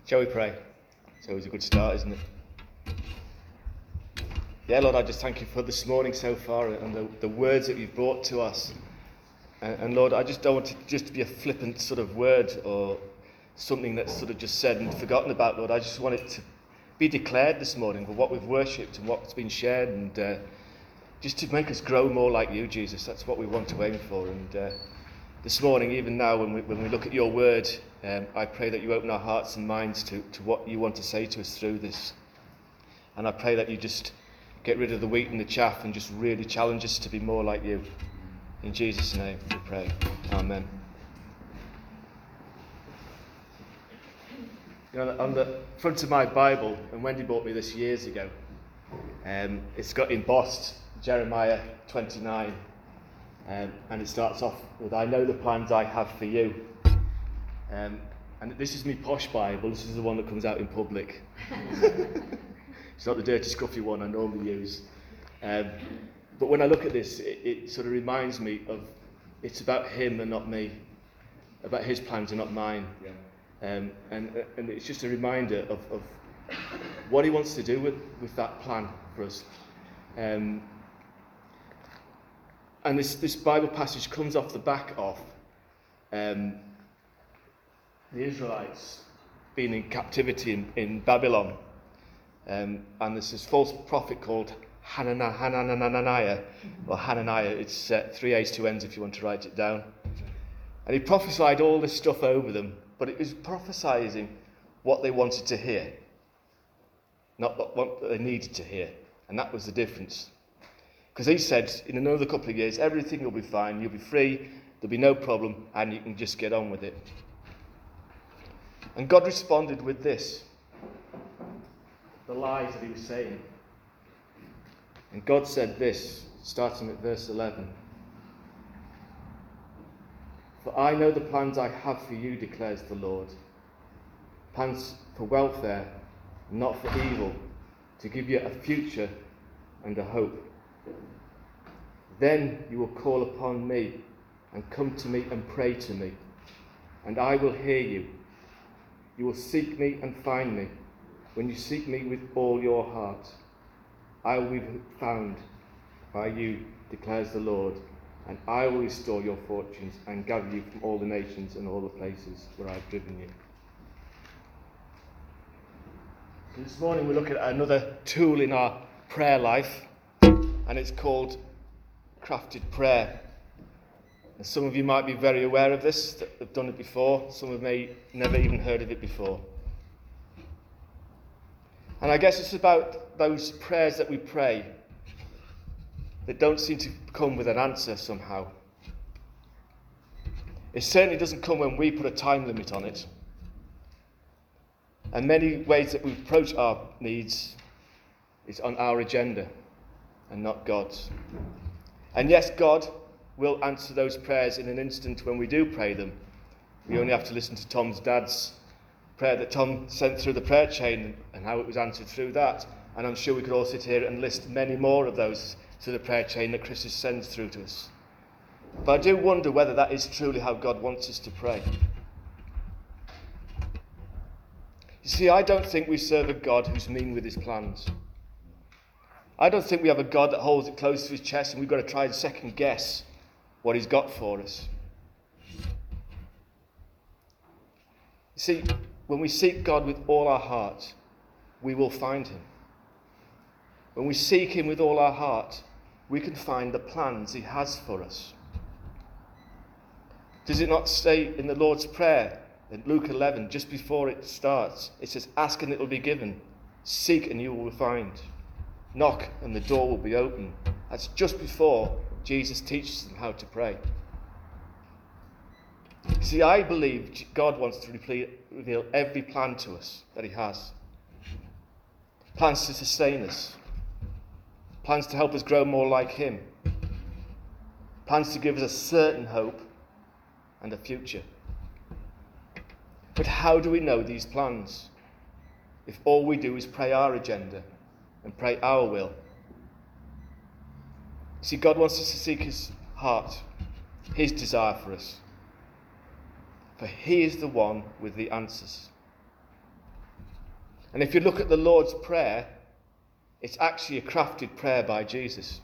Shall we pray? It's always a good start, isn't it? Yeah, Lord, I just thank you for this morning so far and the words that you've brought to us. And Lord, I just don't want it just to be a flippant sort of word or something that's sort of just said and forgotten about, Lord. I just want it to be declared this morning for what we've worshipped and what's been shared, and just to make us grow more like you, Jesus. That's what we want to aim for. And this morning, even now, when we look at your word, I pray that you open our hearts and minds to what you want to say to us through this. And I pray that you just get rid of the wheat and the chaff and just really challenge us to be more like you. In Jesus' name we pray. Amen. You know, on the front of my Bible, and Wendy bought me this years ago, it's got embossed Jeremiah 29, and it starts off with, I know the plans I have for you. And this is my posh Bible. This is the one that comes out in public. It's not the dirty, scuffy one I normally use. But when I look at this, it sort of reminds me of it's about him and not me, about his plans and not mine. Yeah. And it's just a reminder of what he wants to do with that plan for us. And this Bible passage comes off the back of the Israelites being in captivity in Babylon. And there's this false prophet called Hananiah, or Hananiah. It's 3 A's, 2 N's if you want to write it down. And he prophesied all this stuff over them, but it was prophesying what they wanted to hear, not what they needed to hear. And that was the difference. Because he said, in another couple of years, everything will be fine, you'll be free, there'll be no problem, and you can just get on with it. And God responded with this, the lies that he was saying. And God said this, starting at verse 11. For I know the plans I have for you, declares the Lord. Plans for welfare, not for evil, to give you a future and a hope. Then you will call upon me and come to me and pray to me, and I will hear you. You will seek me and find me when you seek me with all your heart. I will be found by you, declares the Lord, and I will restore your fortunes and gather you from all the nations and all the places where I've driven you. So this morning we look at another tool in our prayer life, and it's called crafted prayer. And some of you might be very aware of this, that have done it before. Some of you may never even heard of it before. And I guess it's about those prayers that we pray that don't seem to come with an answer somehow. It certainly doesn't come when we put a time limit on it. And many ways that we approach our needs is on our agenda and not God's. And yes, God will answer those prayers in an instant when we do pray them. We only have to listen to Tom's dad's prayer that Tom sent through the prayer chain and how it was answered through that. And I'm sure we could all sit here and list many more of those to the prayer chain that Chris sends through to us. But I do wonder whether that is truly how God wants us to pray. You see, I don't think we serve a God who's mean with his plans. I don't think we have a God that holds it close to his chest and we've got to try and second guess what he's got for us. You see, when we seek God with all our heart, we will find him. When we seek him with all our heart, we can find the plans he has for us. Does it not say in the Lord's Prayer, in Luke 11, just before it starts, it says, ask and it will be given, seek and you will find, knock and the door will be open. That's just before Jesus teaches them how to pray. See, I believe God wants to reveal every plan to us that he has. Plans to sustain us. Plans to help us grow more like him. Plans to give us a certain hope and a future. But how do we know these plans if all we do is pray our agenda and pray our will? See, God wants us to seek his heart, his desire for us. For he is the one with the answers. And if you look at the Lord's Prayer, it's actually a crafted prayer by Jesus.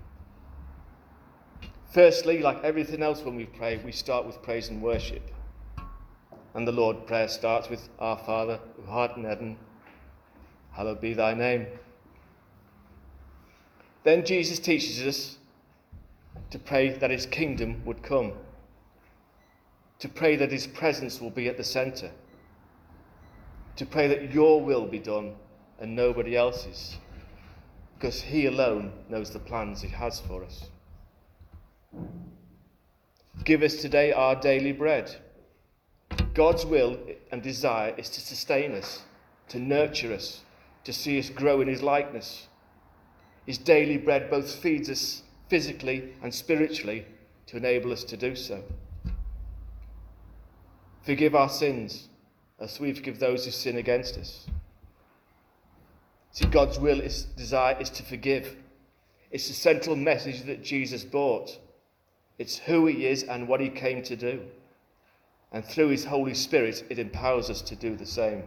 Firstly, like everything else when we pray, we start with praise and worship. And the Lord's Prayer starts with, Our Father, who art in heaven, hallowed be thy name. Then Jesus teaches us to pray that his kingdom would come, to pray that his presence will be at the centre, to pray that your will be done and nobody else's, because he alone knows the plans he has for us. Give us today our daily bread. God's will and desire is to sustain us, to nurture us, to see us grow in his likeness. His daily bread both feeds us physically and spiritually to enable us to do so. Forgive our sins as we forgive those who sin against us. See, God's will, his desire is to forgive. It's the central message that Jesus brought. It's who he is and what he came to do. And through his Holy Spirit, it empowers us to do the same.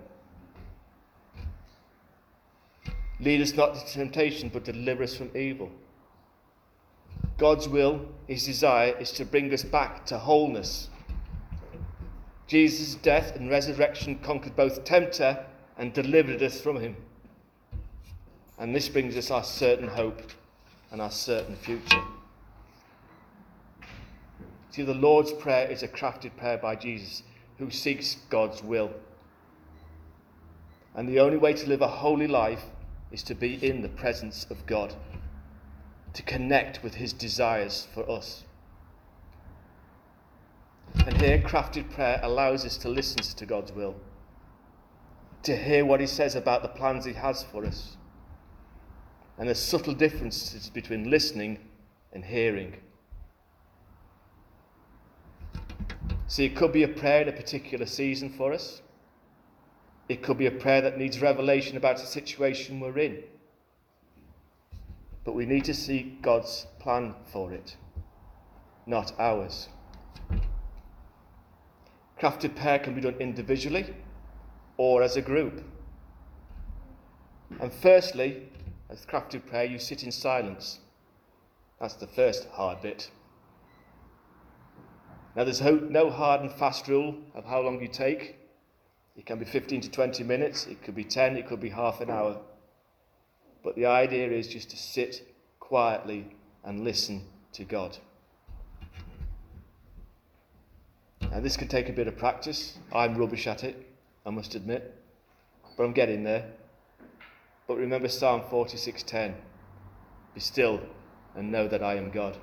Lead us not to temptation, but deliver us from evil. God's will, his desire, is to bring us back to wholeness. Jesus' death and resurrection conquered both tempter and delivered us from him. And this brings us our certain hope and our certain future. See, the Lord's Prayer is a crafted prayer by Jesus, who seeks God's will. And the only way to live a holy life is to be in the presence of God, to connect with his desires for us. And here, crafted prayer allows us to listen to God's will, to hear what he says about the plans he has for us. And there's subtle differences between listening and hearing. See, it could be a prayer in a particular season for us. It could be a prayer that needs revelation about a situation we're in. But we need to seek God's plan for it, not ours. Crafted prayer can be done individually or as a group. And firstly, as crafted prayer, you sit in silence. That's the first hard bit. Now, there's no hard and fast rule of how long you take. It can be 15 to 20 minutes, it could be 10, it could be half an hour. But the idea is just to sit quietly and listen to God. Now, this can take a bit of practice. I'm rubbish at it, I must admit, but I'm getting there. But remember Psalm 46:10, be still and know that I am God.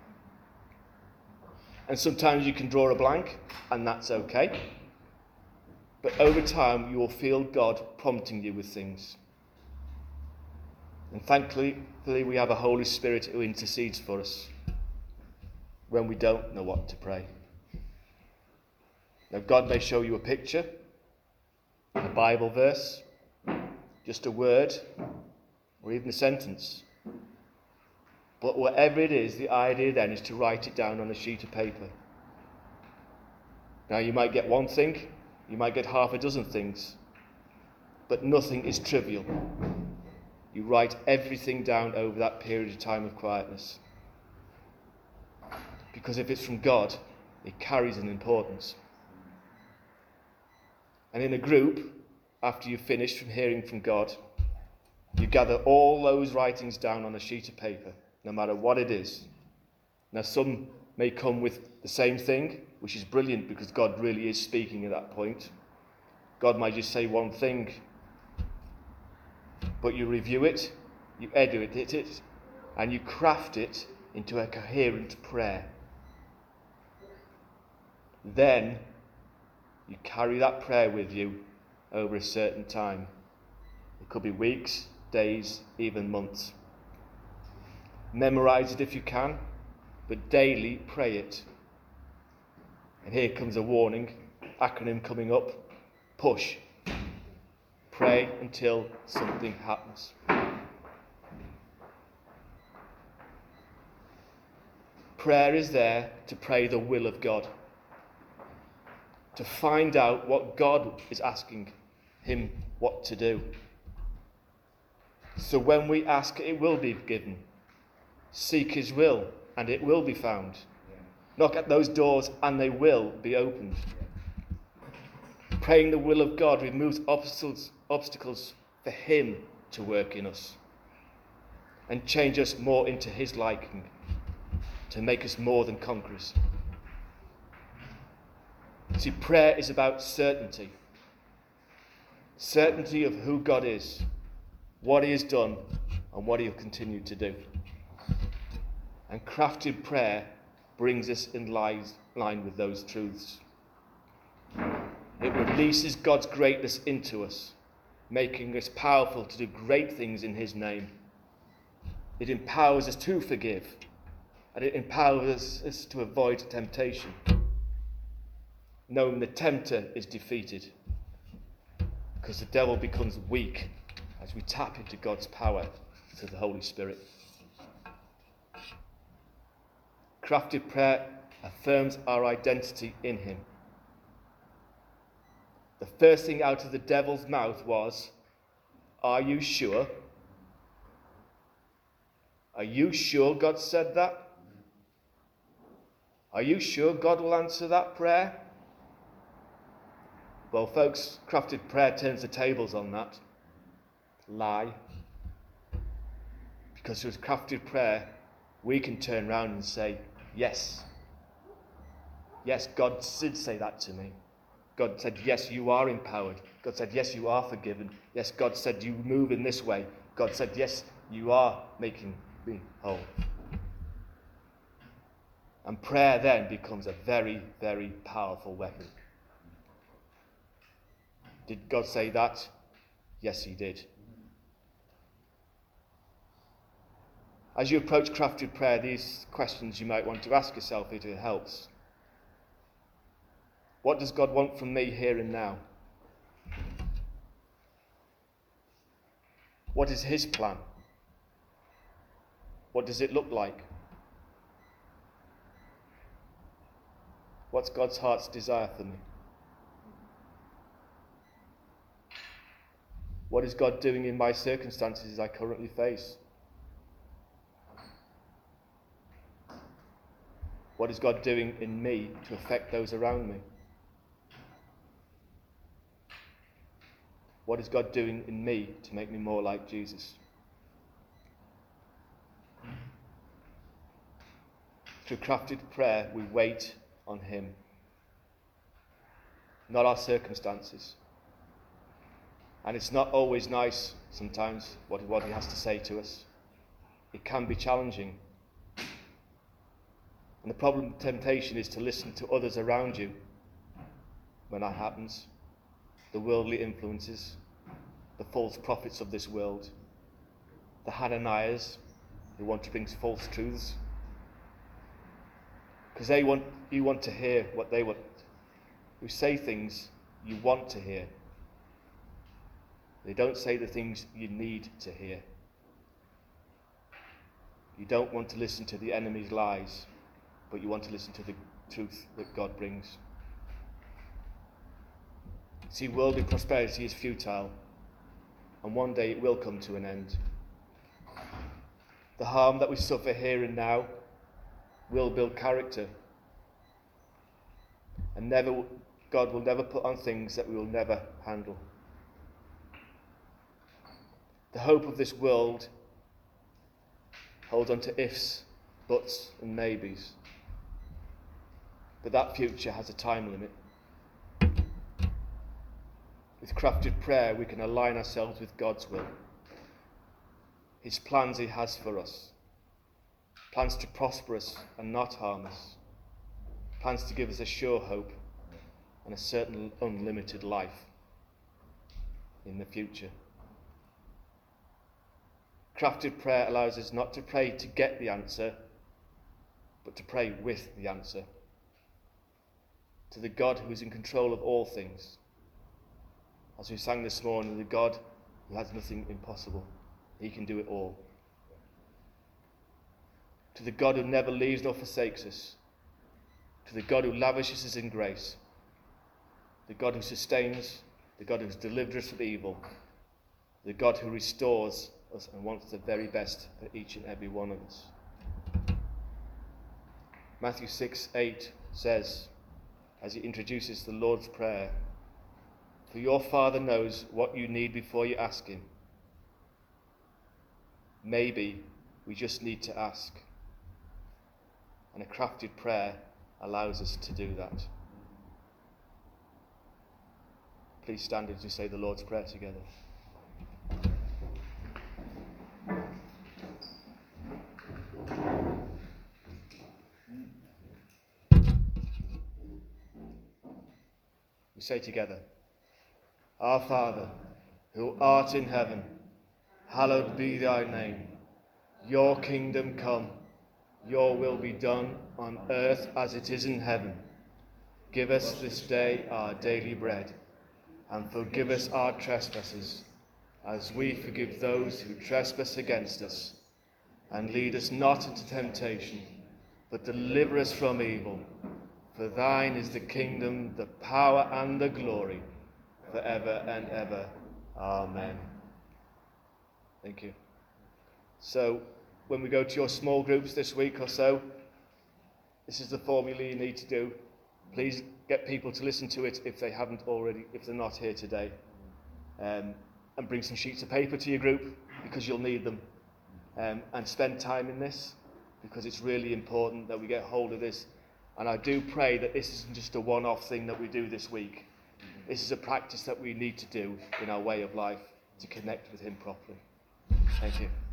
And sometimes you can draw a blank, and that's okay. But over time, you will feel God prompting you with things. And thankfully, we have a Holy Spirit who intercedes for us when we don't know what to pray. Now, God may show you a picture, a Bible verse, just a word, or even a sentence. But whatever it is, the idea then is to write it down on a sheet of paper. Now, you might get one thing, you might get half a dozen things, but nothing is trivial. You write everything down over that period of time of quietness. Because if it's from God, it carries an importance. And in a group, after you've finished from hearing from God, you gather all those writings down on a sheet of paper, no matter what it is. Now, some may come with the same thing, which is brilliant because God really is speaking at that point. God might just say one thing, but you review it, you edit it, and you craft it into a coherent prayer. Then you carry that prayer with you over a certain time. It could be weeks, days, even months. Memorize it if you can, but daily pray it. And here comes a warning, acronym coming up, push. Pray until something happens. Prayer is there to pray the will of God, to find out what God is asking him what to do. So when we ask, it will be given. Seek his will, and it will be found. Knock at those doors, and they will be opened. Praying the will of God removes obstacles for him to work in us and change us more into his liking, to make us more than conquerors. See, prayer is about certainty. Certainty of who God is, what he has done, and what he'll continue to do. And crafted prayer brings us in line with those truths. It releases God's greatness into us, making us powerful to do great things in his name. It empowers us to forgive, and it empowers us to avoid temptation, knowing the tempter is defeated, because the devil becomes weak as we tap into God's power through the Holy Spirit. Crafted prayer affirms our identity in him. The first thing out of the devil's mouth was, "Are you sure? Are you sure God said that? Are you sure God will answer that prayer?" Well, folks, crafted prayer turns the tables on that. Lie. Because through crafted prayer, we can turn around and say, yes. Yes, God did say that to me. God said, yes, you are empowered. God said, yes, you are forgiven. Yes, God said, you move in this way. God said, yes, you are making me whole. And prayer then becomes a very, very powerful weapon. Did God say that? Yes, he did. As you approach crafted prayer, these questions you might want to ask yourself if it helps. What does God want from me here and now? What is his plan? What does it look like? What's God's heart's desire for me? What is God doing in my circumstances I currently face? What is God doing in me to affect those around me? What is God doing in me to make me more like Jesus? Through crafted prayer, we wait on him, not our circumstances. And it's not always nice sometimes what he has to say to us. It can be challenging. And the problem with temptation is to listen to others around you when that happens. The worldly influences, the false prophets of this world, the Hananiahs who want to bring false truths. Because you want to hear what they want, who say things you want to hear. They don't say the things you need to hear. You don't want to listen to the enemy's lies, but you want to listen to the truth that God brings. See, worldly prosperity is futile, and one day it will come to an end. The harm that we suffer here and now will build character. And God will never put on things that we will never handle. The hope of this world holds on to ifs, buts, and maybes. But that future has a time limit. With crafted prayer, we can align ourselves with God's will. His plans he has for us. Plans to prosper us and not harm us. Plans to give us a sure hope and a certain unlimited life in the future. Crafted prayer allows us not to pray to get the answer, but to pray with the answer. To the God who is in control of all things. As we sang this morning, the God who has nothing impossible. He can do it all. To the God who never leaves nor forsakes us. To the God who lavishes us in grace. The God who sustains, the God who's delivered us from evil, the God who restores us and wants the very best for each and every one of us. Matthew 6:8 says, as he introduces the Lord's Prayer, "For your Father knows what you need before you ask him." Maybe we just need to ask. And a crafted prayer allows us to do that. Please stand as we say the Lord's Prayer together. We say together, "Our Father, who art in heaven, hallowed be thy name. Your kingdom come, your will be done on earth as it is in heaven. Give us this day our daily bread, and forgive us our trespasses, as we forgive those who trespass against us. And lead us not into temptation, but deliver us from evil. For thine is the kingdom, the power, and the glory, forever and ever. Amen." Thank you. So, when we go to your small groups this week or so, this is the formula you need to do. Please get people to listen to it if they haven't already, if they're not here today. And bring some sheets of paper to your group, because you'll need them. And spend time in this, because it's really important that we get hold of this. And I do pray that this isn't just a one-off thing that we do this week. This is a practice that we need to do in our way of life to connect with him properly. Thank you.